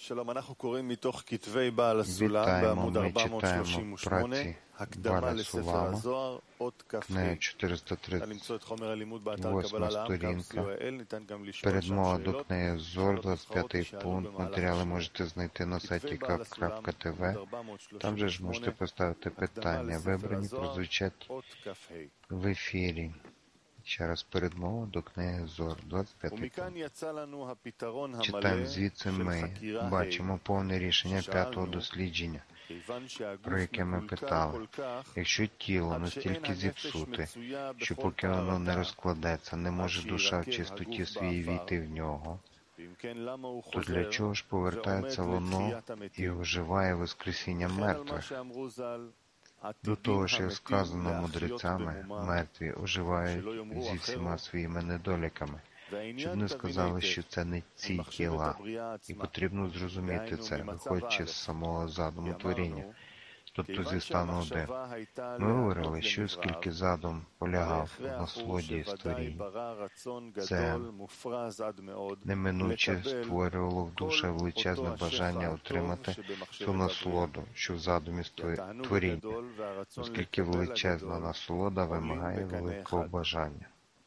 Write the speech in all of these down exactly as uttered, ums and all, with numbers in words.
Вітаємо, ми читаємо праці Бааля Сулама, книга чотириста тридцять восьма сторінка, передмова до книги Зор, двадцять п'ятий пункт. Матеріали можете знайти на сайті кап крапка те ве. Там же ж можете поставити питання. Вибрані прозвучать в ефірі. Ще раз передмова до книги Зор, двадцять п'ятий пункт. Читаємо звідси ми бачимо повне рішення п'ятого дослідження, про яке ми питали. Якщо тіло настільки зіпсуте, що поки воно не розкладеться, не може душа в чистоті своїй війти в нього, то для чого ж повертається воно і оживає воскресіння мертвих? До того ж, як сказано мудрецями, мертві оживають зі всіма своїми недоліками, щоб не сказали, що це не ці тіла, і потрібно зрозуміти це, виходячи з самого задуму творіння, тобто зі стану один. Ми говорили, що оскільки задум полягав в насолоді створінь, це неминуче створювало в душі величезне бажання отримати цю насолоду, що в задумі творіння, оскільки величезна насолода вимагає великого бажання.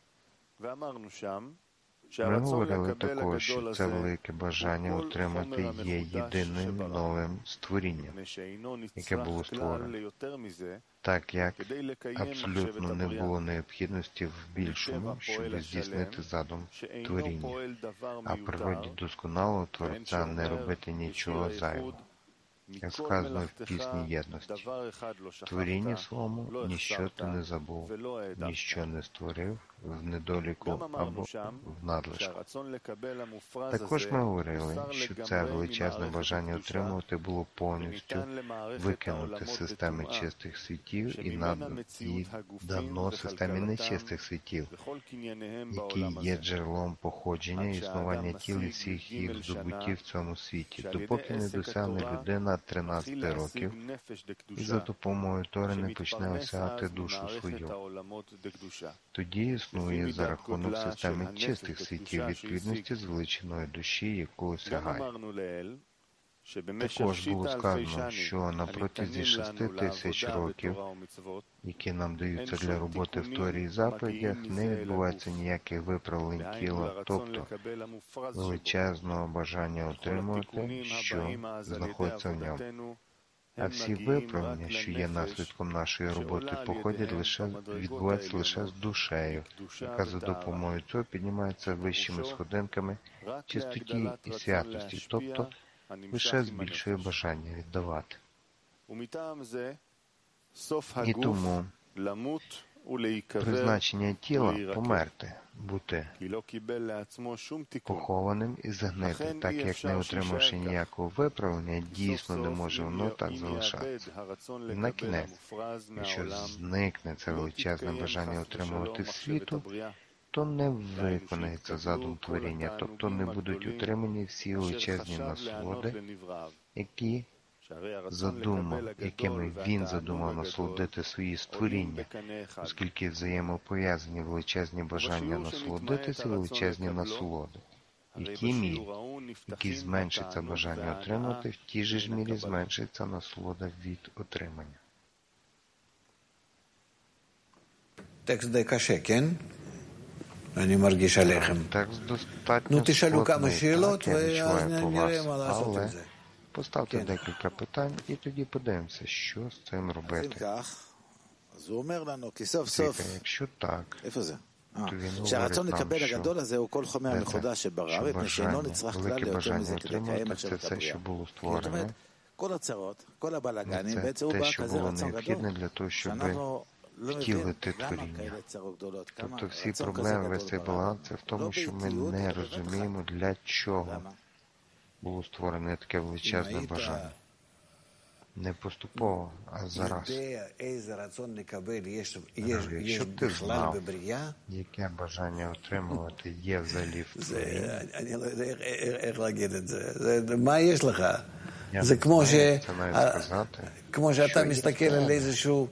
Ми говорили також, що це велике бажання отримати є єдиним новим створінням, яке було створене, так як абсолютно не було необхідності в більшому, щоб здійснити задум творіння, а в природі досконалого Творця не робити нічого зайвого. Як сказано в пісні єдності, творінні своєму ніщо ти не забув, ніщо не створив в недоліку або в надлишку. Також ми говорили, що це величезне бажання отримувати було повністю викинуте з системи чистих світів і дано системі нечистих світів, які є джерелом походження і існування тіл і всіх їх здобуттів в цьому світі, допоки не досягне людина тринадцяти років і за допомогою Тори не почне осягати душу свою. Тоді існує за рахунок системи чистих світів відповідності з величиною душі, яку осягає. Також було сказано, що на протязі шести тисяч років, які нам даються для роботи в Торі і заповідях, не відбувається ніяких виправлень тіла, тобто величезного бажання отримувати, що знаходиться в ньому. А всі виправлення, що є наслідком нашої роботи, походять лише, відбуваються лише з душею, яка за допомогою цього піднімається вищими сходинками чистоті і святості, тобто лише збільшує бажання віддавати. І тому призначення тіла – померти, бути похованим і загнити, так як не отримавши ніякого виправлення, дійсно не може воно так залишатися. І на кінець, якщо зникне це величезне бажання отримувати світу, то не виконається задум творіння, тобто не будуть утримані всі величезні насолоди, які задумав, якими він задумав насолодити свої створіння, оскільки взаємопов'язані величезні бажання насолодитися величезні насолоди. І в тій мірі, в якій зменшиться бажання отримати, в тій же ж мірі зменшиться насолода від отримання. Текст די קשה, כן? אני מרגיש עליכם. נו, תשאלו כמה שאלות, ואז נראה מה לעשות עם זה. Поставте декілька питань, і тоді подивимося, що з цим робити. Цика, якщо так, то він говорить нам, що велике бажання отримати – це все, що було створене, це те, що було необхідне для того, щоб втілити творіння. Тобто всі проблеми, весь цей баланс – це в тому, що ми не розуміємо, для чого було створене таке величезне бажання. Не поступово, а зараз. Якщо б ти знав, яке бажання отримувати є взагалі в творінні, я не знаю, це навіть сказати, שאתה מסתכל על איזשהו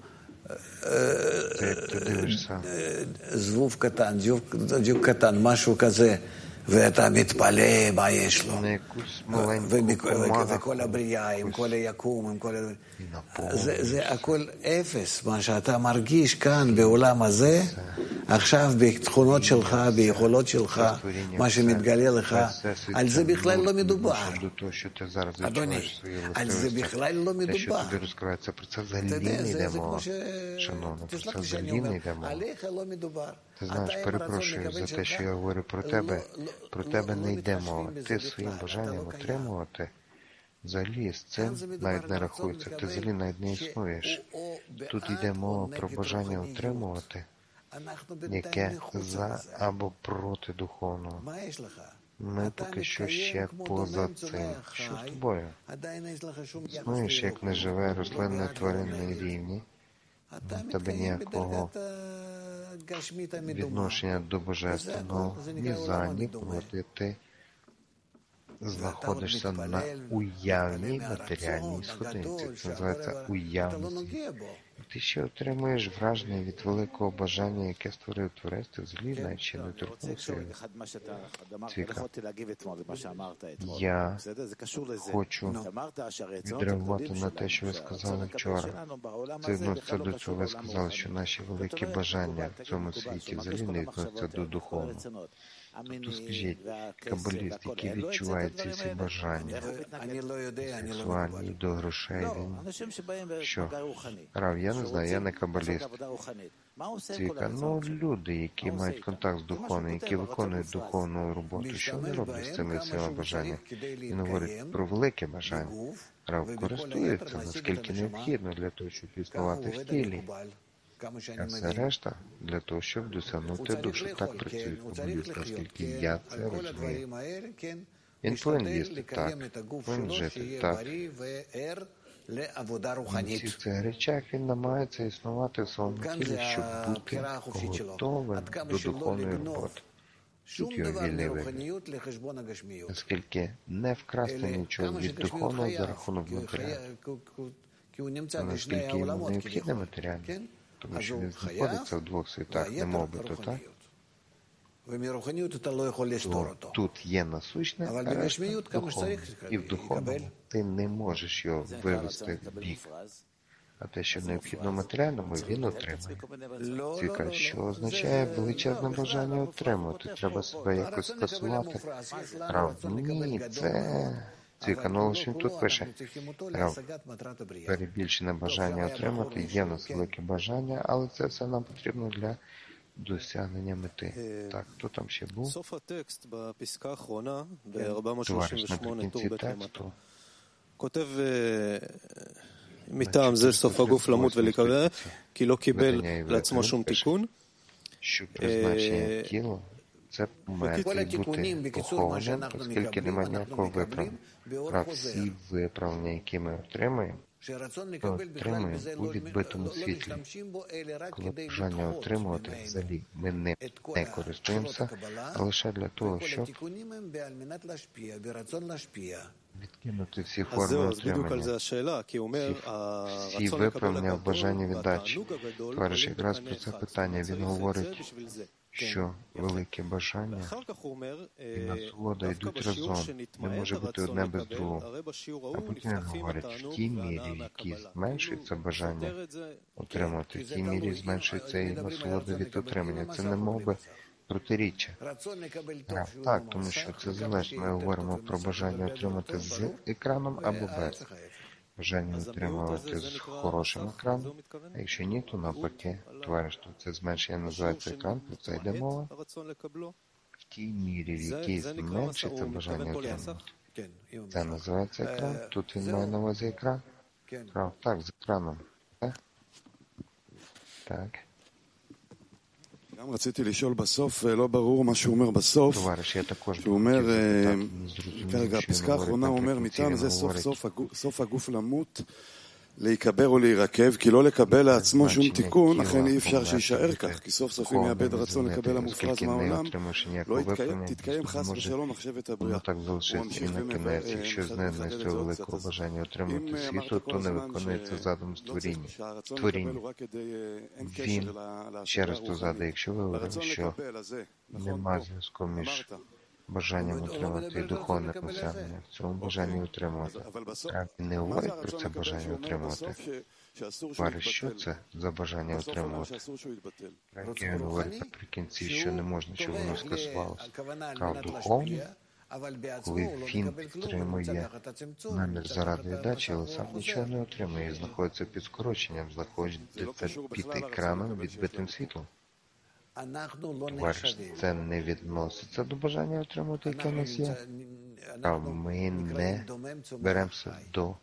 זבוב קטן, זיוף קטן, משהו כזה, ואתה מתפלא מה יש לו. на якусь маленьку וכל הבריאה, עם כל היקום, עם כל... זה הכל אפס, מה שאתה מרגיש כאן בעולם הזה, עכשיו בתכונות שלך, ביכולות שלך, מה שמתגלה לך, על זה בכלל לא מדובר. אדוני, על זה בכלל לא מדובר. אתה יודע, זה כמו ש... תסלח לי שאני אומר, עליך לא מדובר. Ти знаєш, перепрошую за те, що я говорю про тебе. Про тебе не йде мова. Ти своїм бажанням отримувати взагалі з цим навіть не рахується. Ти взагалі навіть не існуєш. Тут йде мова про бажання отримувати, яке за або проти духовного. Ми поки що ще поза цим. Що з тобою? Існуєш як неживе рослинне тваринне рівні. У тебе ніякого відношення до божественного, ні за, ні проти. Ти знаходишся на уявній матеріальній сходинці. Це називається уявність. Ти ще отримуєш враження від великого бажання, яке створив Творець, ти взагалі навіть ще не торкнувся. Цвіка. Я хочу відреагувати на те, що ви сказали вчора. Це відноситься до цього. Ви сказали, що наші великі бажання в цьому світі взагалі не відносяться до духовного. Тобто, скажіть, кабаліст, який відчуває ці всі бажання, сексуальні, до грошей, він що? Рав, я не знаю, я не кабаліст. Цвіка, ну, люди, які мають контакт з духовним, які виконують духовну роботу, що вони роблять з цими всіма бажаннями? Він говорить про велике бажання. Рав користується, наскільки необхідно для того, щоб існувати в тілі. А все решта для того, щоб досягнути душу. Так працює кабаліст, наскільки я це розумію. Він повинен їсти так, повинен жити так. В цих цих речах він намагається існувати в своєму тілі, щоб бути готовим до духовної роботи. Тут його вільний вибір. Наскільки не вкрасти нічого від духовного за рахунок матеріалу. Наскільки йому необхідне матеріальне. Тому що він знаходиться в двох світах, не мов би то, так? То тут є насущне, а решта духовне. І в духовному ти не можеш його вивести в бік. А те, що необхідно матеріальному, він отримує. Цвіка, що означає величезне бажання отримувати. Треба себе якось скасувати. Рав, ні, це... Цвіка, ну лише він тут пише. Рав, перебільшене бажання отримати, є в нас велике бажання, але це все нам потрібно для досягнення мети. Так, хто там ще був? Товариш наприкінці тексту. מטעם זה סוף הגוף למות ולהיקבר, כי לא קיבל לעצמו שום תיקון. Це має бути похованим, оскільки немає ніякого виправлення. Про всі виправлення, які ми отримуємо, ми отримуємо у відбитому світлі. Коли бажання отримувати, взагалі ми не, не користуємося, а лише для того, щоб відкинути всі форми отримання, всі, всі виправлення в бажанні віддачі. Товариш якраз про це питання, він говорить, що велике бажання і насолода йдуть разом, не може бути одне без другого. А потім він говорить, в тій мірі, в якій зменшується бажання отримати, в тій мірі зменшується і насолода від отримання. Це не мов би протиріччя. А, так, тому що це залежно. Ми говоримо про бажання отримати з екраном або без. Бажання отримувати з хорошим екраном, а якщо ні, то навпаки. Товариш, то це зменшення називається екран, про це йде мова. В тій мірі, в якій зменшиться бажання отримувати. Це називається екран, тут він має на увазі екран. Прав, так, з екраном. Так. Так. גם רציתי לשאול בסוף, לא ברור מה שהוא אומר בסוף. הוא אומר, כרגע, הפסקה האחרונה אומר, מטעם זה סוף סוף, סוף הגוף למות, להיקבר או להירקב, כי לא לקבל לעצמו שום תיקון, אכן אי אפשר שישאר כך, כי סוף סוף אם יאבד רצון לקבל המופרז מהעולם, לא יתקיים, תתקיים חס ושלום מחשבת הבריאה. הוא ממשיך ומדבר, якщо знайдено з цього великого бажання отримати світу, то не виконується задум створіння. Творіння. Він ще раз то згадує, якщо ви говорили, що нема зв'язку між бажанням отримати і духовне осягнення, в цьому бажанні отримувати. А він не говорить про це бажання отримувати. Товариш, що це за бажання отримувати? Як він говорить наприкінці, що не можна, щоб воно скасувалося. А духовно, коли він підтримує намір заради віддачі, але сам нічого не отримує і знаходиться під скороченням, знаходиться під екраном відбитим світлом. Товариш, це не відноситься до бажання отримати, яке в нас є. А ми не беремося до...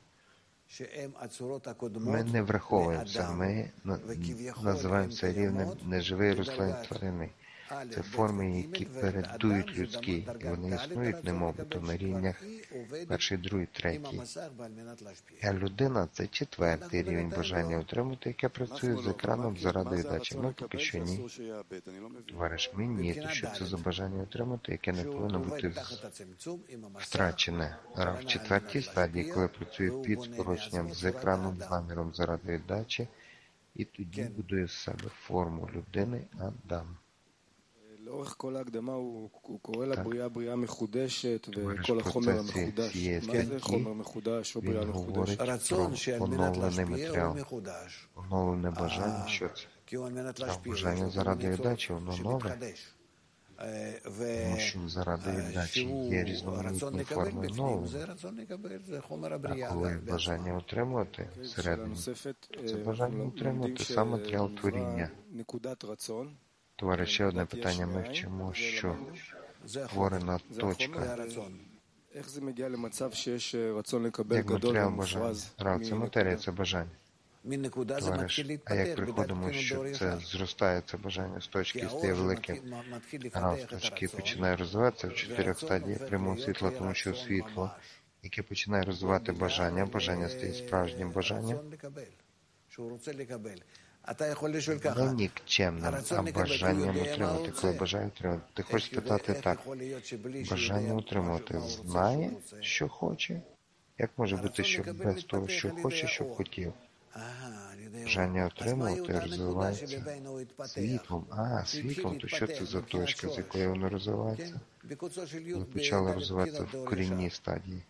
Ми не враховуємося, ми називаємо це рівнем неживий рослин тварини. Це форми, які передують людські, і вони існують, немовбито, на рівнях перший, другий, третій. А людина – це четвертий рівень бажання отримати, яке працює з екраном заради віддачі. Ну, поки що ні. Товариш, ми ні, то що це за бажання отримати, яке не повинно бути втрачене. А в четвертій стадії, коли працює під скороченням з екраном, з наміром заради віддачі, і тоді будує з себе форму людини Адам. לאורך כל ההקדמה הוא קורא לה בריאה בריאה מחודשת וכל החומר המחודש. מה זה חומר מחודש או בריאה מחודשת? הרצון שעל מנת להשפיע הוא מחודש. כי הוא על מנת להשפיע הוא מתחדש. שהוא רצון לקבל בפנים, זה רצון לקבל, זה חומר הבריאה. коли бажання отримувати всередині, це бажання отримувати сам матеріал творіння. נקודת רצון. Товариш, ще одне питання. Ми вчимо, що створена точка. Як матеріал бажання. Рав, це матерія, це бажання. Товариш, а як приходимо, що це зростає, це бажання з точки, стає великим. Рав, з точки починає розвиватися в чотирьох стадіях прямого світла, тому що світло, яке починає розвивати бажання, бажання стає справжнім бажанням. Не нікчемним, а бажанням отримати. Коли бажає отримати, ти хочеш спитати так, бажання отримати знає, що хоче? Як може бути, що без того, що хоче, щоб хотів? Бажання отримувати розвивається світлом. А, світлом, то що це за точка, з якої воно розвивається? Коли почало розвиватися в корінній стадії.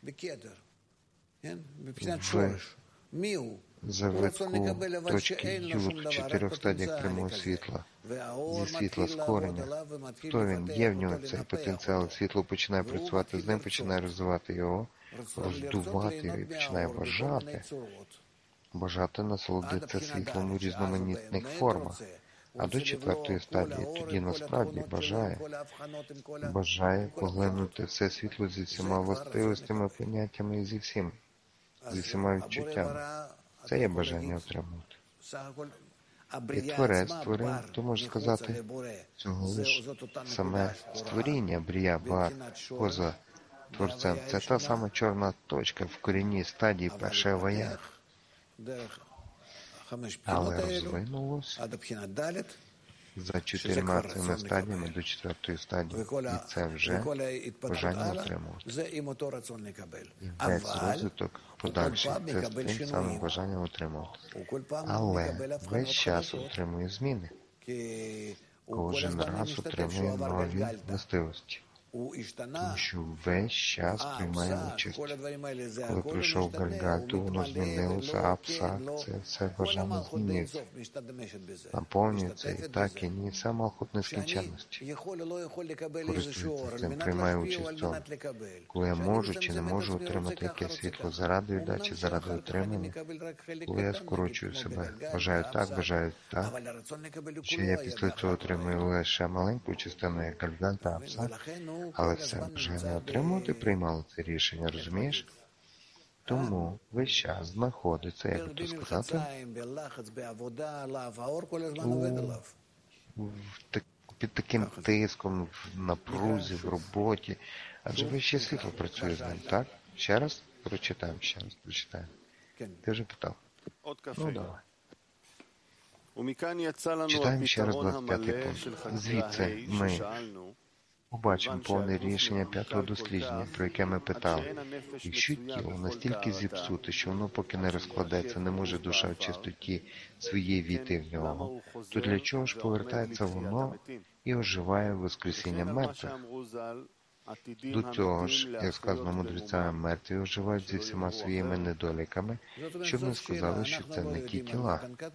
В завитку точки Юд в чотирьох стадіях прямого світла. Зі світла з кореня. Хто він? Є в нього цей потенціал. Світло починає працювати з ним, починає розвивати його, роздувати його і починає бажати. Бажати насолодитися світлом у різноманітних формах. А до четвертої стадії тоді насправді бажає. Бажає поглинути все світло зі всіма властивостями, поняттями і зі всім. Зі всіма відчуттями. Це є бажання отримувати. І творець створив, то можна сказати, цього лише саме створіння, брія, бар, поза творцем. Це та сама чорна точка в корінній стадії першого вая. Але розвинулось за чотирма цими стадіями до четвертої стадії. І це вже бажання отримувати. І весь розвиток подальший це з тим самим бажанням отримувати. Але весь час отримує зміни. Кожен раз отримує нові властивості. Тому що весь час приймає участь. Коли прийшов Гальгаль, то воно змінилося, а псак, це все бажання змінюється. Наповнюється і так, і ні, все малхут нескінченності. Користується цим, приймає участь в цьому. Коли я можу чи не можу отримати якесь світло заради віддачі, заради отримання, коли я скорочую себе, бажаю так, бажаю так, що я після цього отримую лише маленьку частину, як Гальгаль та псак, але все бажання отримувати приймало це рішення, розумієш? Тому весь час знаходиться, як би то сказати, у, так, під таким тиском, в напрузі, в роботі. Адже весь час світло працює з ним, так? Ще раз прочитаємо, ще раз прочитаємо. Ти вже питав. Ну, давай. Читаємо ще раз двадцять п'ятий пункт. Звідси ми побачимо повне рішення п'ятого дослідження, про яке ми питали. Якщо тіло настільки зіпсуте, що воно поки не розкладеться, не може душа в чистоті своєї війти в нього, то для чого ж повертається воно і оживає воскресінням мертвих? До цього ж, як сказано мудрецями, мертві оживають зі всіма своїми недоліками, щоб не сказали, що це не ті тіла.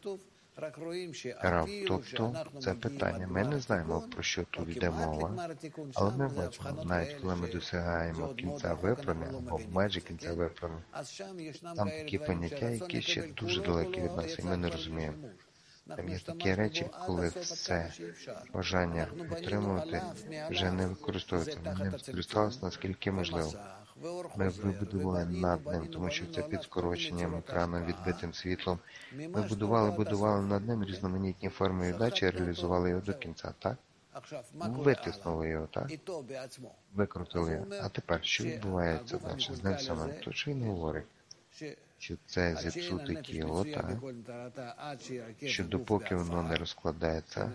Рав, тобто це питання. Ми не знаємо, про що тут йде мова, але ми бачимо, навіть коли ми досягаємо кінця виправлення, або в межі кінця виправлення, там такі поняття, які ще дуже далекі від нас, і ми не розуміємо. Там є такі речі, коли все бажання отримувати вже не використовується. Ми ним скористалися, наскільки можливо. Ми вибудували над ним, тому що це під скороченням екрану, відбитим світлом. Ми будували, будували над ним різноманітні форми віддачі, реалізували його до кінця, так? Витиснули його, так? Викрутили його. А тепер, що відбувається далі з ним самим? То що він говорить? Що це зіпсуте тіло, так? Що допоки воно не розкладається,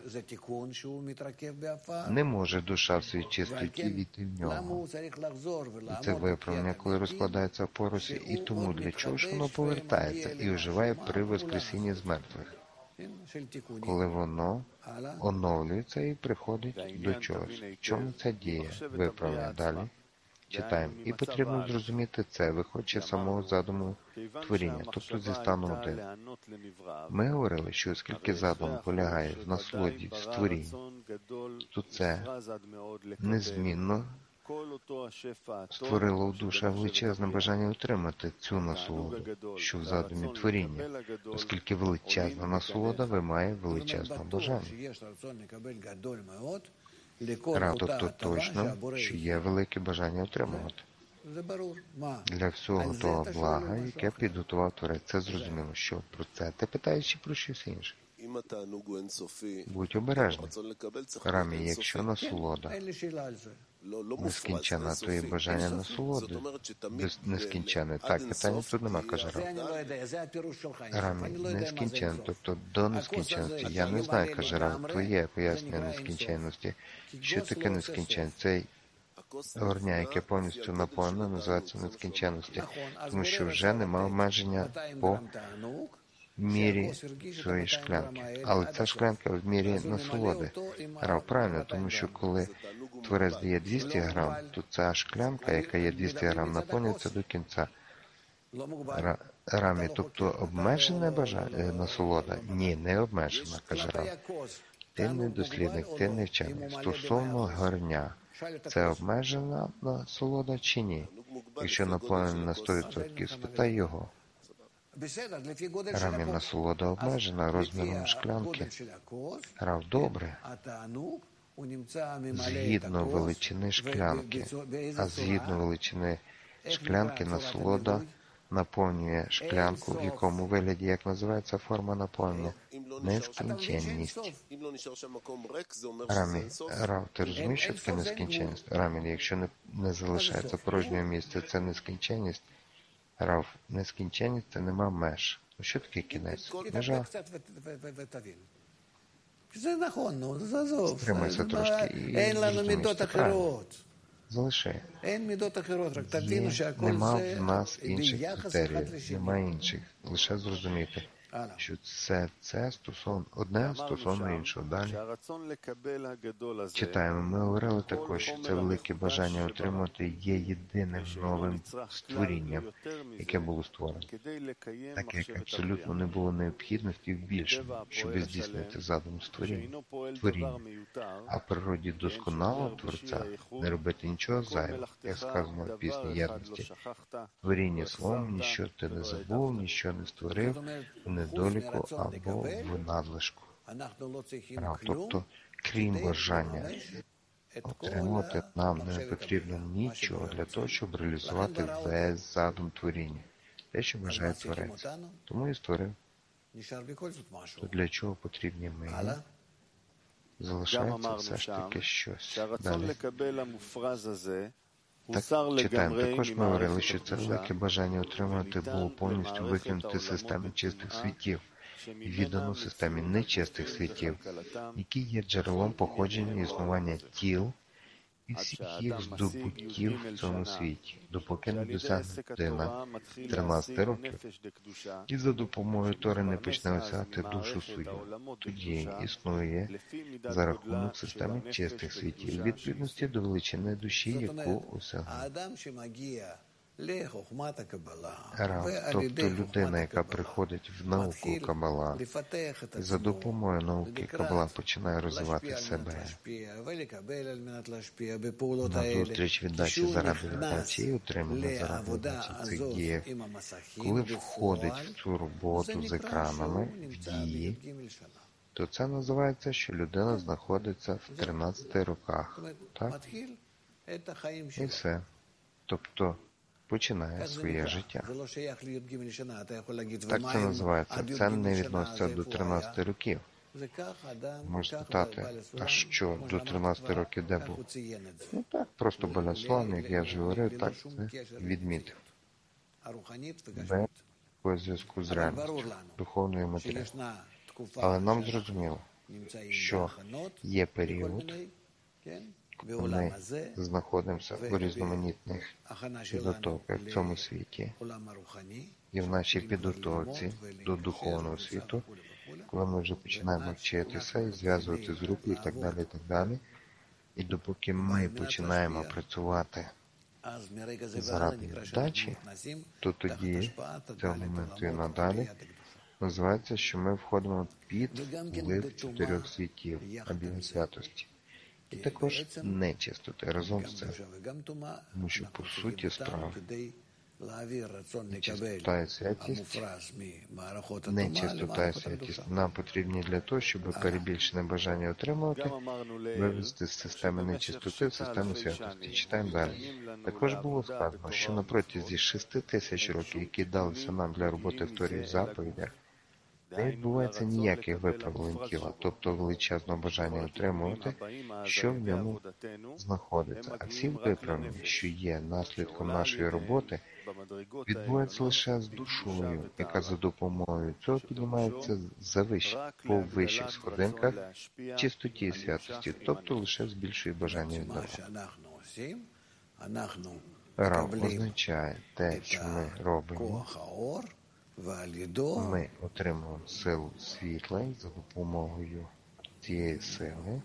не може душа в свій чистий тіл війти в нього. І це виправлення, коли розкладається в поросі, і тому для чого ж воно повертається і оживає при воскресінні з мертвих? Коли воно оновлюється і приходить до чогось. В чому ця дія? Виправлення далі. Читаємо. І потрібно зрозуміти це, виходячи з самого задуму творіння, тобто зі стану один. Ми говорили, що оскільки задум полягає в насолоді, в створінні, то це незмінно створило в душа величезне бажання отримати цю насолоду, що в задумі творіння, оскільки величезна насолода вимагає величезного бажання. Рав, тобто точно, що є велике бажання отримувати. Для всього того блага, яке підготував Творець, це зрозуміло, що про це ти питаєш чи про щось інше. Будь обережний. Рамі, якщо насолода нескінчена, то і бажання насолоди нескінчене. Так, питання тут нема, каже Рав. Рамі, нескінчене, тобто до нескінченності. Я не знаю, каже Рав, твоє пояснення нескінченності. Що таке нескінченність? Цей горня, яке повністю наповнено, називається нескінченності, тому що вже нема обмеження по мірі своєї шклянки. Але ця шклянка в мірі насолоди. Рав, правильно, тому що коли Творець дає двісті грам, то ця шклянка, яка є двісті грам, наповнюється до кінця. Рамі, тобто обмежена бажання, насолода? Ні, не обмежена, каже Рав. Ти не дослідник, ти не вчений. Стосовно горня, це обмежена насолода чи ні? Якщо наповнена на сто відсотків, спитай його. Рамі, насолода обмежена розміром шклянки. Рав, добре. Згідно величини шклянки, а згідно величини шклянки насолода наповнює шклянку, в якому вигляді, як називається форма наповнення? Нескінченність. Рамі, Рав, ти розумієш, що таке нескінченність? Рамі, якщо не, не залишається порожнього місця, це нескінченність. Рав, нескінченність – це нема меж. Ну, що таке кінець? Межа. Стримайся трошки і зрозумієш, це правильно. Залиши. Є, нема в нас інших критеріїв, нема інших. Лише зрозуміти, що це, це стосовно, одне стосовно іншого. Далі читаємо. Ми говорили також, що це велике бажання отримати є єдиним новим створінням, яке було створено. Так як абсолютно не було необхідності в більшому, щоб здійснити задум створіння. творіння. А в природі досконалого Творця не робити нічого зайвого, як сказано в пісні єдності. Творіння словом, ніщо ти не забув, ніщо не створив, в недоліку або в надлишку. Тобто, крім бажання отримувати, нам не потрібно нічого для того, щоб реалізувати весь задум творіння. Те, що бажає Творець. Тому і створив. То для чого потрібні ми? Залишається все ж таки щось. Далі. Так, читаємо. Також ми говорили, що це велике бажання отримати було повністю викинути з системи чистих світів і віддано системі нечистих світів, які є джерелом походження і існування тіл і всіх їх здобутків в цьому світі, допоки не досягне людина тринадцяти років, і за допомогою Тори не почне осягати душу свою. Тоді існує за рахунок системи чистих світів, відповідності до величини душі, яку осягнув. Рав, тобто людина, яка приходить в науку Кабала, і за допомогою науки Кабала починає розвивати себе на зустріч віддачі заради віддачі і отримання заради віддачі цих діїв. Коли входить в цю роботу з екранами, в дії, то це називається, що людина знаходиться в тринадцяти роках. Так? І все. Тобто починає своє життя. Так це називається. Це не відноситься до тринадцяти років. Можете питати, а що, до тринадцяти років де був? Ну так, просто біля славни, як я вже говорив, так це відмітив. Без зв'язку з реальністю, духовною матерією. Але нам зрозуміло, що є період, ми знаходимося у різноманітних підготовках в цьому світі і в нашій підготовці до духовного світу, коли ми вже починаємо вчитися і зв'язувати з рукою і так далі, і так далі. І допоки ми починаємо працювати заради віддачі, то тоді, з цього моменту і надалі, називається, що ми входимо під вплив чотирьох світів, об'єм святості. І також нечистоти разом з цим. Тому що, по суті справи, нечистота і святість, нечистота і святість нам потрібні для того, щоб перебільшене бажання отримувати, вивести з системи нечистоти в систему святості. Читаємо далі. Також було сказано, що на протязі шести тисяч років, які далися нам для роботи в Торі в заповідях, не відбувається ніяких виправлень тіла, тобто величезного бажання отримувати, що в ньому знаходиться. А всі виправлення, що є наслідком нашої роботи, відбуваються лише з душою, яка за допомогою цього піднімається завищ, по вищих сходинках чистоті і святості, тобто лише збільшує бажання віддавати. Рав означає те, що ми робимо. Ми отримуємо силу світла за допомогою цієї сили.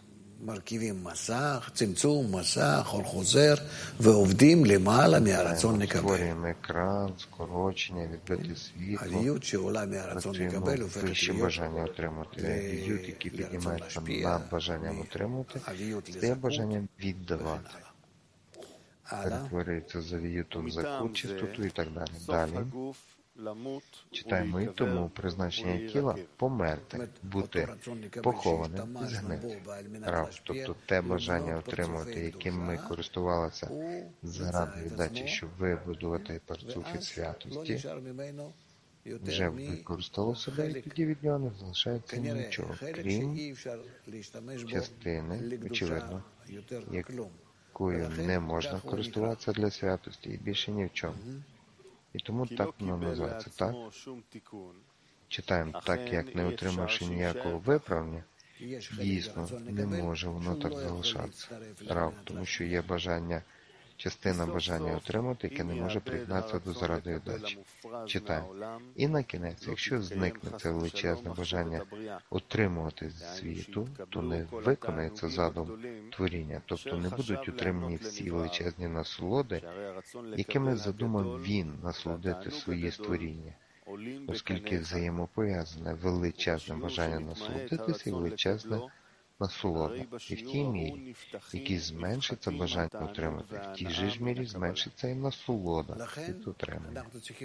Створюємо екран, скорочення, відбите світло, працюємо вище бажання отримати. В'ют, який піднімається над бажанням отримати, стає бажанням віддавати. Перетворюється за в'ютом за чистоту і так далі. Далі. Читаємо, і тому призначення тіла – померти, бути похованим і згнити. Рав, тобто те бажання отримувати, яким ми користувалися заради віддачі, щоб вибудувати парцухи святості, вже використало себе, і тоді від нього не залишається нічого, крім частини, очевидно, якою не можна користуватися для святості, і більше ні в чому. І тому так воно називається, так? Читаємо, так як не отримавши ніякого виправлення, дійсно не може воно так залишатися. Рав, тому що є бажання, частина бажання отримати, яке не може приєднатися до заради віддачі. Читаємо. І на кінець, якщо зникне це величезне бажання отримувати з світу, то не виконається задум творіння, тобто не будуть утримані всі величезні насолоди, якими задумав він насолодити своє створіння, оскільки взаємопов'язане величезне бажання насолодитися і величезне насолода. І в тій мірі, в якій зменшиться бажання отримати, в тій же ж мірі зменшиться і насолода від отримання.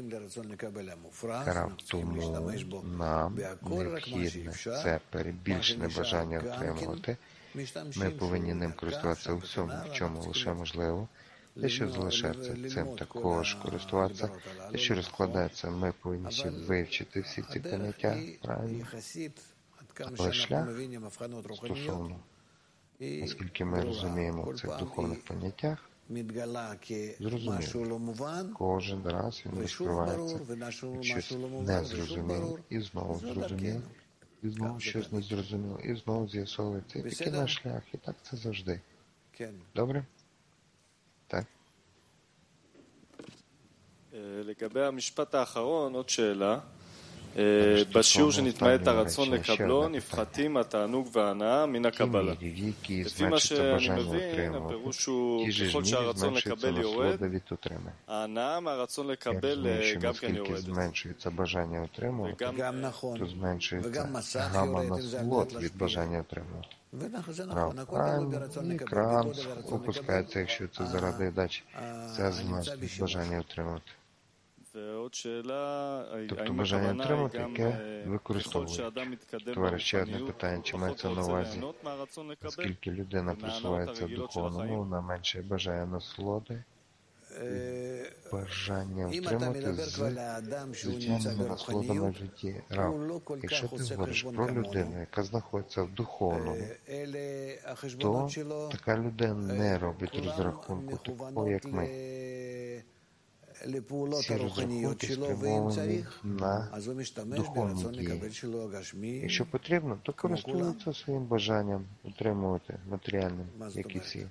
Рав, тому нам необхідне це перебільшене бажання отримувати. Ми повинні ним користуватися у всьому, в чому лише можливо. Те, що залишається, цим також користуватися. Те, що розкладається, ми повинні вивчити всі ці поняття правильно. Але шлях стосовно, оскільки ми розуміємо в цих духовних поняттях, зрозуміло, кожен раз він розкривається як щось незрозуміло, і знову зрозуміло, і знову щось незрозуміло, і знову з'ясовується. І такий наш шлях, і так це завжди. Добре? так? לגבי המשפט האחרון, עוד שאלה. בשיעור שנתמעט הרצון לקבלו, נפחתים התענוג וההנאה מן הקבלה. לפי מה שאני מבין, הפירוש הוא ככל שהרצון לקבל יורד, ההנאה מהרצון לקבל גם כן יורדת. וגם נכון. וגם מסך יורד від бажання отримувати. І екран опускається, якщо це заради дачі. Це значить від бажання отримати. Тобто бажання отримати, яке використовують. Товариш, ще одне питання, чи мається на увазі, оскільки людина просувається в духовному, вона менше бажає насолоди, бажання отримати з звичайними насолодами в житті. Рав, якщо ти говориш про людину, яка знаходиться в духовному, то така людина не робить розрахунку такого, як ми. Ці розрахунки спрямовані на духовні дії. Якщо потрібно, то користуються своїм бажанням утримувати матеріальним, як і всі.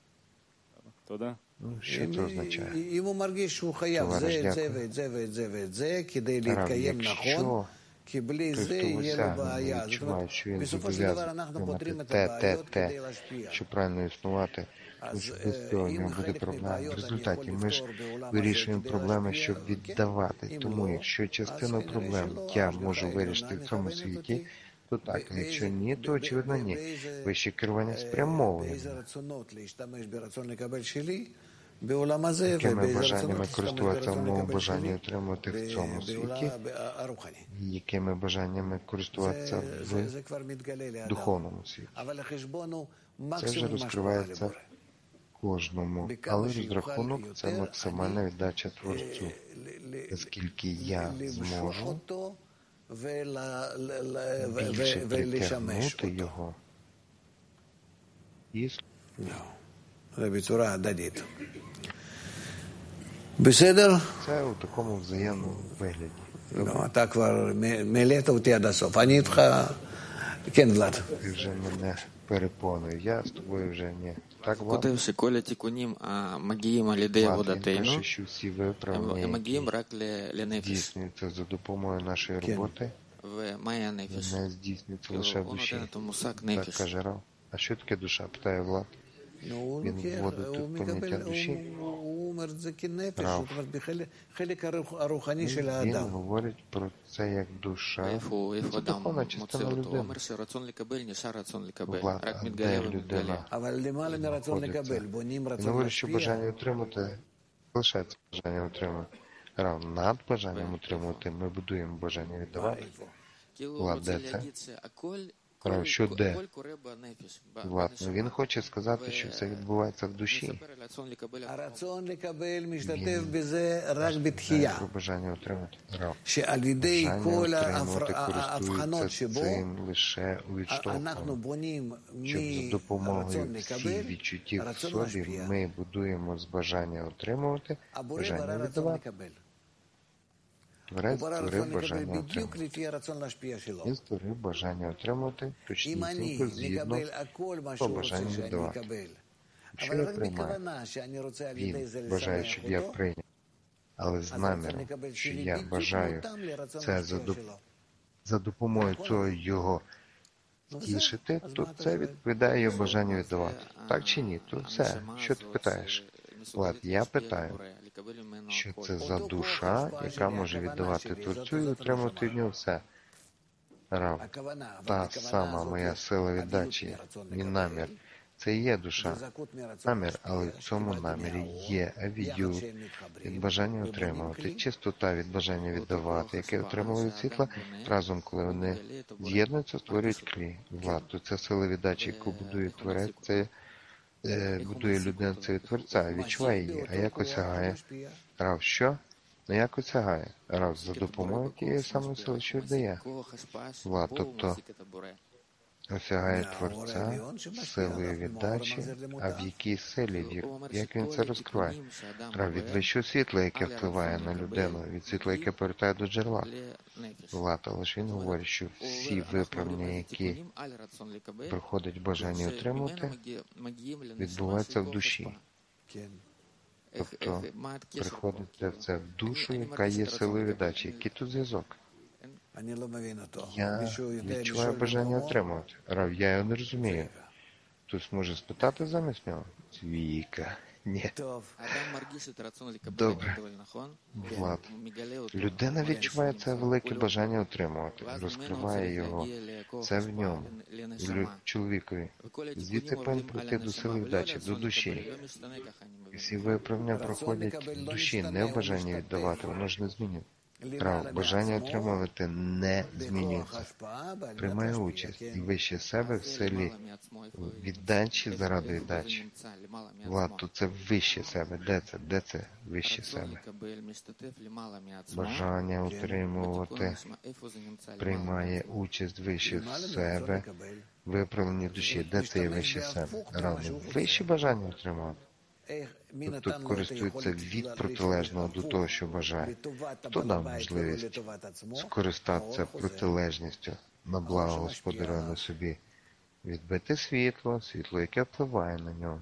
Ну, що це означає? Йому мרגיש שהוא חייב זה, זה וזה וזה וזה כדי להתקיים נכון, כי בלי זה יהיה לו בעיה. זאת אומרת, בסופו של דבר אנחנו פותרים את הבעיות כדי להשפיע. Що правильно існувати, що без цього не буде проблем. В результаті ми ж вирішуємо проблеми, щоб віддавати. Тому якщо частину проблем я можу вирішити в цьому світі, то так, а якщо ні, то очевидно ні. Вище керування спрямовуємо. Якими бажаннями користуватися в моєму бажанні отримувати в цьому світі, якими бажаннями користуватися в духовному світі. Це вже розкривається кожному, але розрахунок – це максимальна віддача Творцю. Оскільки я зможу більше притягнути його і בצורה הדדית. בסדר? це у такому взаємному вигляді. לא, אתה כבר מילאת אותי עד הסוף. אני איתך... כן, ולד. Ти вже мене переконує. Я з тобою вже ні. Так, Влад? כותב שכל התיקונים המגיעים על ידי עבודתנו, що всі виправлення, הם мגיעים רק לנפש. здійснюються за допомогою нашої роботи, ומהי הנפש? не здійснюється лише в הוא душі. נותן את המושג Так נפש. каже Рав. А що таке душа? Питає Влад. Він вводить тут поняття душі. הוא אומר את זה כנפש, זאת אומרת, בחלק הרוחני של האדם. Він говорить про це як душа. איפה Це אדם духовна מוצא частина אותו? הוא людини. אומר שרצון לקבל נשאר רצון לקבל, Влад, רק а מתגלה де ומתגלה. людина אבל למעלה מרצון знаходиться? לקבל, בונים Він רצון говорить, що להשפיע. бажання отримати залишається бажання отримати. Рав, над бажанням отримувати ми будуємо бажання віддавати. כאילו הוא Влад, רוצה де це? להגיד שהכל, Рав, що де? הכל קורה בנפש, ב- Влад, בנשמה. він хоче сказати, що все відбувається в душі. מספר על רצון לקבל הכל. הרצון לקבל משתתף בזה רק Це בתחייה. про бажання отримати. Рав, שעל ידי бажання כל отримувати ההבחנות користується שבו цим лише у אנחנו відштовхом. бонім Щоб за допомогою מרצון всіх לקבל, відчуттів в רצון собі להשפיע. ми будуємо з бажання отримувати, הבורא бажання ברא רצון віддавати. לקבל. Творець הוא ברא створив רצון לקבל бажання בדיוק отримати. לפי הרצון להשפיע שלו. Він створив бажання отримати אם אני точнісінько згідно מקבל הכל מה то שהוא רוצה бажання שאני віддавати. אקבל, Якщо אבל я רק приймаю, בכוונה שאני רוצה על ידי זה він бажає, לשמח щоб я אותו, прийняв, але з אז הרצון наміром, לקבל що שלי я בדיוק бажаю מותאם לרצון це за, להשפיע доп... שלו. за допомогою цього його Ну, все. тішити, אז то מה אתה це שואל? відповідає його бажанню віддавати. Так чи ні? То все. הנשמה Що ти הזאת питаєш? מסוגלת Влад, я להשפיע питаю, לבורא, לקבל ממנו що הכל. це за Ото душа, кого яка השפעה може שלי, віддавати הכוונה Творцю שלי, і זאת отримати від הנשמה. нього все. Рав, הכוונה, אבל та בכוונה сама הזאת моя сила עדינות віддачі, מרצון мій לקבל, намір, це і є душа. וזכות מרצון Намір, але в להשפיע, цьому שקיבלתי намірі מהאור, є ביחד авідю שהם від מתחברים, бажання ובונים отримувати, כלי, чистота від бажання віддавати, яке הכוח отримали від השפעה світла, שהאדם בונה, разом, коли вони מתגלה את הבורא. з'єднуються, створюють клі. Влад, то ця сила віддачі, яку будує Творець, це е, будує людина це Творця, відчуває її, а як осягає? Рав, що? Ну як осягає? Рав, за допомогою тієї самої сили, що віддає. כוח השפעה Влад, שבו הוא тобто מחזיק את הבורא. осягає Творця силою віддачі, а в якій силі, в як- як він це розкриває? Рав, від вищого світла, яке впливає на людину, від світла, яке повертає до джерела. Влад, але ж він говорить, що всі виправлення, які приходить бажання отримати, відбуваються в душі. כן. Тобто приходите в це в душу, яка є силою віддачі. Який тут зв'язок? Я відчуваю бажання отримувати. Рав, я його не розумію. Хтось може спитати замість нього? Віка. Ні. Добре. Влад. Людина відчуває це велике бажання отримувати. Розкриває його. Це в ньому. Чоловікові. Звідси повинен прийти до сили віддачі, до душі. Всі виправлення проходять в душі, не в бажанні віддавати. Воно ж не змінює. Прав, бажання отримувати не змінюється. Приймає участь і вище себе в силі віддачі заради віддачі. Влад, то це вище себе. Де це? Де це вище себе? Бажання отримувати приймає участь вище себе, виправлення душі. Де це є вище себе? Равно вище бажання отримувати. Тобто користується від протилежного до того, що бажає. Хто дав можливість скористатися протилежністю на благо господаря на собі? Відбити світло, світло, яке впливає на нього.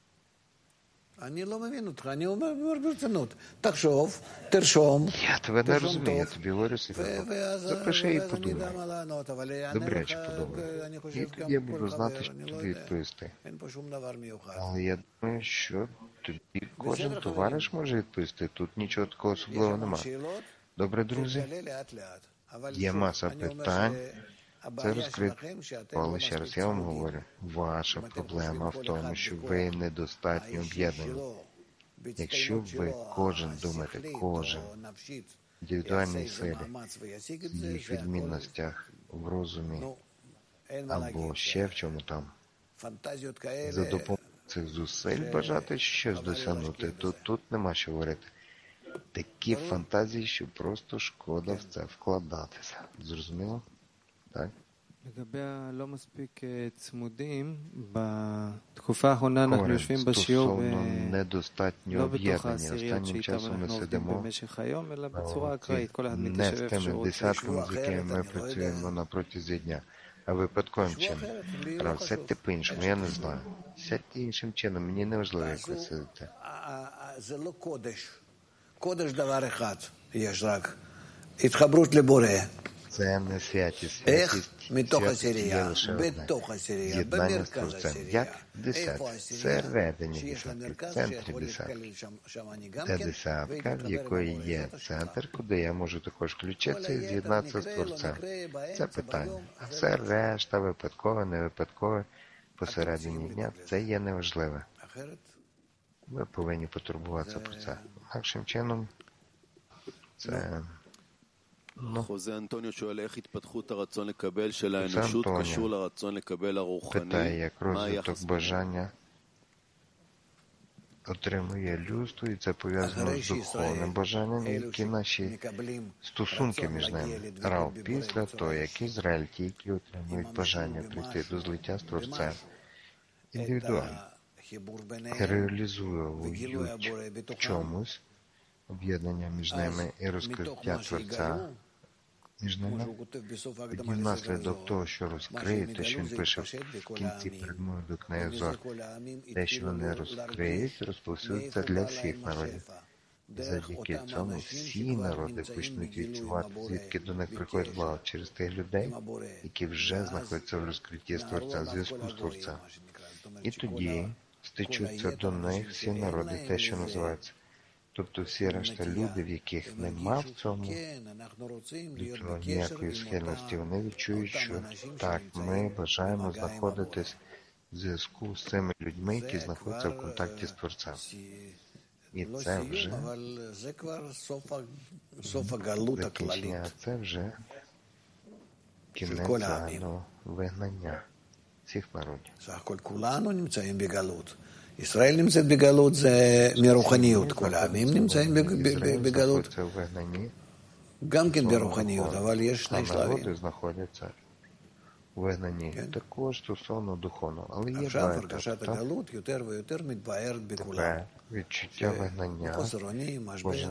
Я тебе не розумію, я тобі говорю світло. Запиши і подумай. Добряче подумай. І тоді я буду знати, що тобі відповісти. Але я думаю, що тобі кожен товариш може відповісти. Тут нічого такого особливого немає. Добре, друзі? Є маса питань. Це розкрито. Але ще раз я вам говорю, ваша проблема в тому, що ви недостатньо об'єднані. Якщо ви кожен думаєте, кожен в індивідуальній силі, в їх відмінностях, в розумі, або ще в чому там, за допомогою цих зусиль бажати щось досягнути, то тут нема що говорити. Такі фантазії, що просто шкода в це вкладатися. Зрозуміло? Так? לגבי הלא מספיק צמודים, בתקופה האחרונה אנחנו יושבים בשיעור לא בתוך העשיריות שאיתם אנחנו עובדים במשך היום, אלא בצורה אקראית, כל אחד מתיישב איפשהו רוצה. А випадковим чином. Рав, сядьте по-іншому, я не знаю. Сядьте іншим чином, мені не важливо, як ви сидите. זה לא קודש. קודש דבר אחד יש רק. התחברות לבורא. Це не святість. Святість є лише одне. З'єднання з Творцем. Як десятки? Всередині десятки, в центрі десятки. Це десятка, в якої є центр, куди я можу також включитися і з'єднатися з Творцем. Це питання. А все решта, випадкове, не випадкове, посередині дня, це є неважливе. Ви повинні потурбуватися про це. Інакшим чином, це... חוזה אנטוניו שואל איך התפתחות הרצון לקבל של האנושות קשור לרצון לקבל הרוחני. מה היחס ביניהם? Отримує людство, і це пов'язано з духовним бажанням, які наші стосунки між ними. Рав, після того, як Ізраїль, ті, які отримують бажання прийти до злиття з Творцем, індивідуально реалізують в чомусь об'єднання між ними і розкриття Творця між ними, тоді внаслідок того, що розкриють, те, що він пише в кінці передмови до книги Зор, те, що вони розкриють, розповсюдиться для всіх народів. Завдяки цьому всі народи почнуть відчувати, звідки до них приходить благо через тих людей, які вже знаходяться в розкритті з Творця, в зв'язку з Творцем. І тоді стичуться до них всі народи, те, що називається. Тобто всі решта люди, в яких нема в цьому до цього ніякої схильності, вони відчують, що так, ми бажаємо знаходитись в зв'язку з цими людьми, які знаходяться в контакті з Творцем. І це вже закінчення, це вже кінець загального вигнання всіх народів. ישראל נמצאת בגלות, זה מרוחניות, כל העמים נמצאים בגלות, גם כן ברוחניות, אבל יש שני שלבים. עכשיו הרגשת הגלות יותר ויותר מתבהרת בכולם. חוסר אונים, משבר,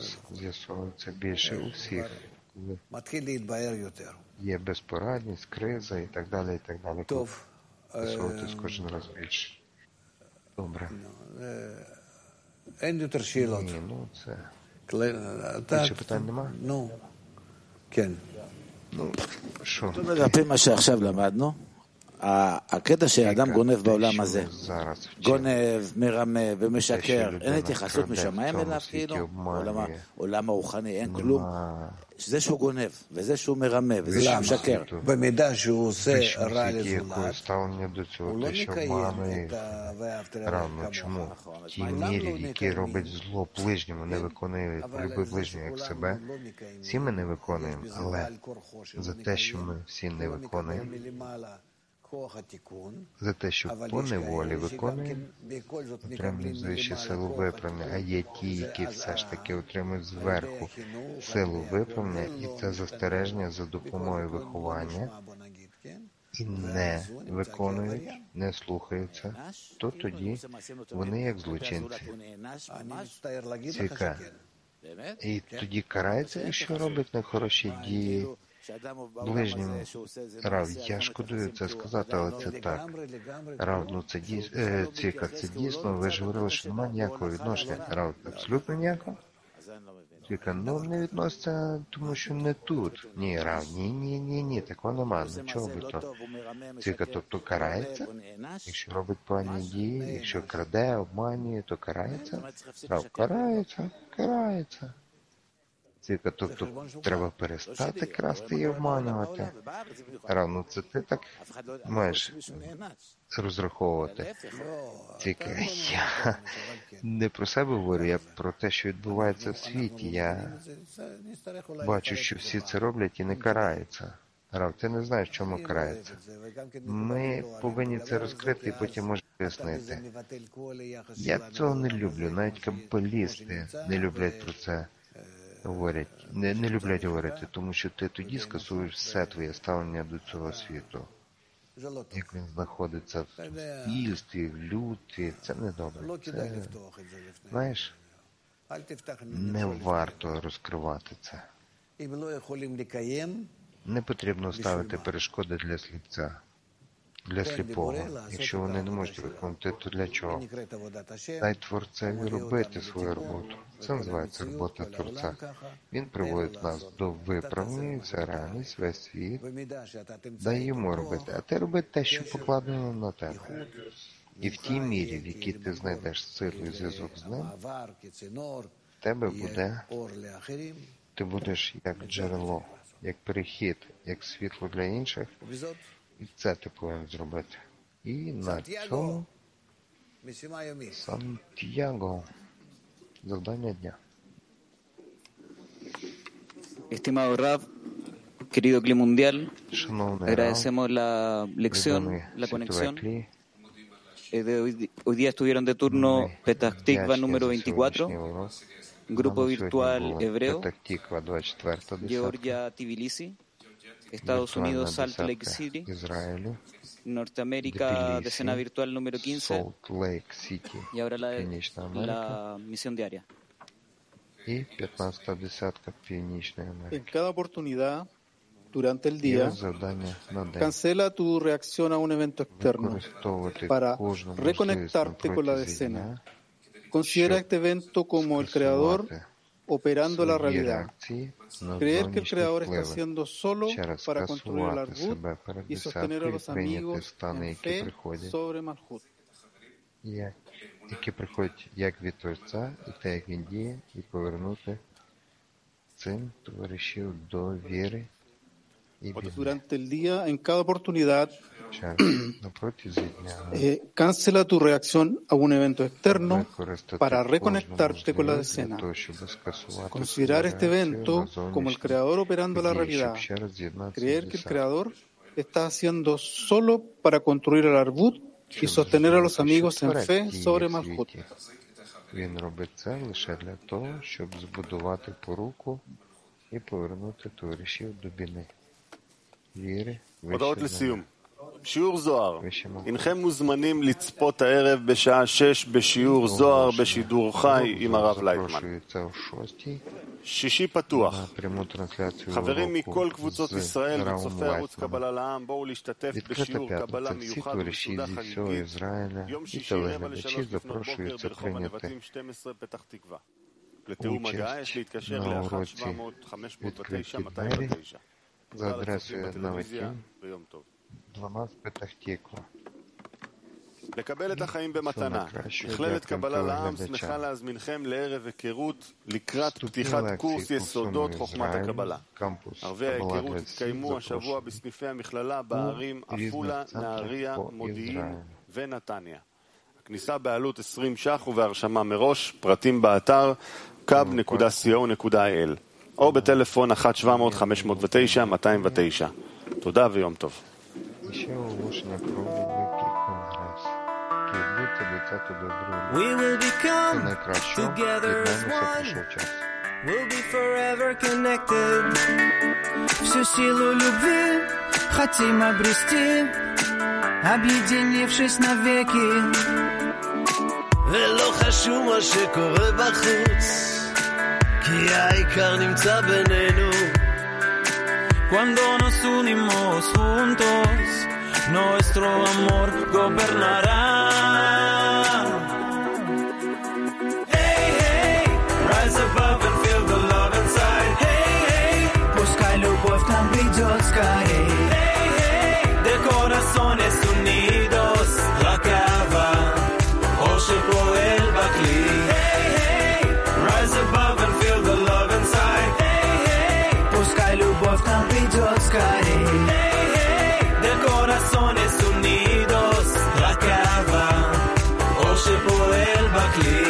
מתחיל להתבהר יותר. Є безпорадність, криза і так далі, і так далі. Висовуватись кожен раз більше. Добре. Ні, ну це... Більше питань нема? Ну, כן. Ну, що? על פי מה שעכשיו למדנו, הקטע שאדם גונב בעולם הזה, גונב, מרמה ומשקר, אין התייחסות משמיים אליו כאילו, עולם הרוחני, אין כלום. זה שהוא גונב, וזה שהוא מרמה, וזה שהוא משקר. במידה שהוא עושה רע לזולת, הוא לא מקיים את ואהבת לרעך Чому? В тій мірі, в якій робить зло ближньому, не виконує люби ближнього як себе, всі ми не виконуємо, але за те, що ми всі не виконуємо, за те, що по неволі виконуємо, отримують звичайно силу виправлення, а є ті, які все ж таки отримують зверху силу виправлення, і це застереження за допомогою виховання, і не виконують, не слухаються, то тоді вони як злочинці. Цвіка. І тоді карається, якщо робить нехороші дії ближньому. Рав, я шкодую це сказати, але це так. Рав, ну це дійсно, е, Цвіка, це дійсно, ви ж говорили, що немає ніякого відношення. Рав, абсолютно ніякого? Цвіка, ну не відноситься, тому що не тут. Ні, Рав, ні, ні, ні, ні, такого нема, нічого би то. Цвіка, тобто карається? Якщо робить погані дії, якщо краде, обманює, то карається? Рав, карається, карається. Цвіка, тобто треба перестати красти і обманювати. Рав, ну це ти так маєш розраховувати. Цвіка, я не про себе говорю, я про те, що відбувається в світі. Я бачу, що всі це роблять і не караються. Рав, ти не знаєш, чому карається. Ми повинні це розкрити і потім можемо пояснити. Я цього не люблю, навіть каббалісти не люблять про це говорять, не, не люблять говорити, тому що ти тоді скасуєш все твоє ставлення до цього світу. Як він знаходиться в суспільстві, в люті, це не добре. Це, знаєш, не варто розкривати це. Не потрібно ставити перешкоди для сліпця, для сліпого. Якщо вони не можуть виконати, то для чого? Дай Творцеві робити свою роботу. Це називається робота Творця. Він приводить нас до виправлення, це реальність, весь світ. Дай йому робити, а ти роби те, що покладено на тебе. І в тій мірі, в якій ти знайдеш силу і зв'язок з ним, в тебе буде, ти будеш як джерело, як перехід, як світло для інших. І це ти повинен зробити. І на цьому Сантьяго. Завдання дня. Estimado Rav, querido Cli Mundial, Шановний agradecemos la lección, la conexión. Eh, de hoy, hoy día estuvieron de turno Petah Tikva número veinticuatro, grupo virtual hebreo, Georgia Tbilisi, Estados Unidos Salt Lake City, Norteamérica decena virtual número quince y ahora la, la misión diaria. En cada oportunidad, durante el día, cancela tu reacción a un evento externo para reconectarte con la decena. Considera este evento como el creador operando la realidad. Creer que el creador está haciendo solo para construir el Arbut y sostener a los amigos en fe sobre Malhut. Які приходять як від Творця, і те, як він діє, і повернути цим товаришів до віри і біди. Durante el día, en cada oportunidad, на протязі дня, eh, cancela tu reacción a un evento externo para reconectarte con la decena. Considerar este evento como el creador operando la realidad. Creer que el creador está haciendo solo para construir el Arbut y sostener a los amigos en fe sobre Malhut. Він робить це лише для того, щоб збудувати поруку і повернути товаришів до біни. Віри, הודעות לסיום. שיעור זוהר. הנכם מוזמנים לצפות הערב בשעה שש בשיעור זוהר בשידור חי עם הרב לייטמן. שישי פתוח. חברים מכל קבוצות ישראל וצופי ערוץ קבלה לעם, בואו להשתתף בשיעור קבלה מיוחד ובסעודה חגיגית. יום שישי רבע לשלוש לפנות בוקר ברחוב הנבטים שתים עשרה פתח תקווה. לתיאום הגעה יש להתקשר ל-אחת שבע מאות חמש מאות ותשע מאתיים ותשע. За адресою Новиків, дванадцять Петах Тиква. לקבל את החיים במתנה. מכללת קבלה לעם שמחה להזמינכם לערב היכרות לקראת פתיחת קורס יסודות חוכמת הקבלה. ערבי ההיכרות התקיימו השבוע בסניפי המכללה בערים עפולה, נהריה, מודיעין ונתניה. הכניסה בעלות עשרים ש"ח ובהרשמה מראש, פרטים באתר קאב נקודה סי או נקודה איי אל או בטלפון אחת שבע מאות חמש מאות ותשע מאתיים ותשע. תודה ויום טוב. We will become together as one. We'll be forever connected. Всю силу любви хотим обрести, объединившись навеки. ולא חשוב מה שקורה בחוץ, כי העיקר נמצא בינינו. Cuando nos unimos juntos, nuestro amor gobernará. Hey, hey, rise above and feel the love inside. Hey, hey, пускай любовь к нам придет скорей. Hey, hey, de corazones unidos, la cava, Oshe Poel Bakli. Hey, hey, rise above and feel the love inside. Hey, hey, пускай любовь к нам придет скорей. Hey, hey, de corazones unidos, la cava, Oshe Poel Bakli.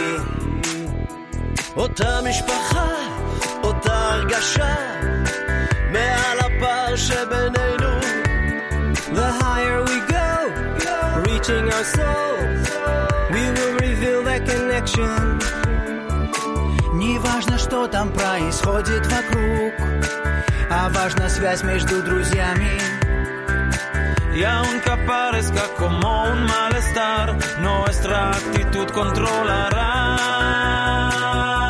אותה משפחה, אותה הרגשה, מעל הפער שבינינו. The higher we go, reaching our soul, we will reveal that connection. Не важно, что там происходит вокруг, а важна связь между друзьями. Y aunque parezca como un malestar, nuestra actitud controlará.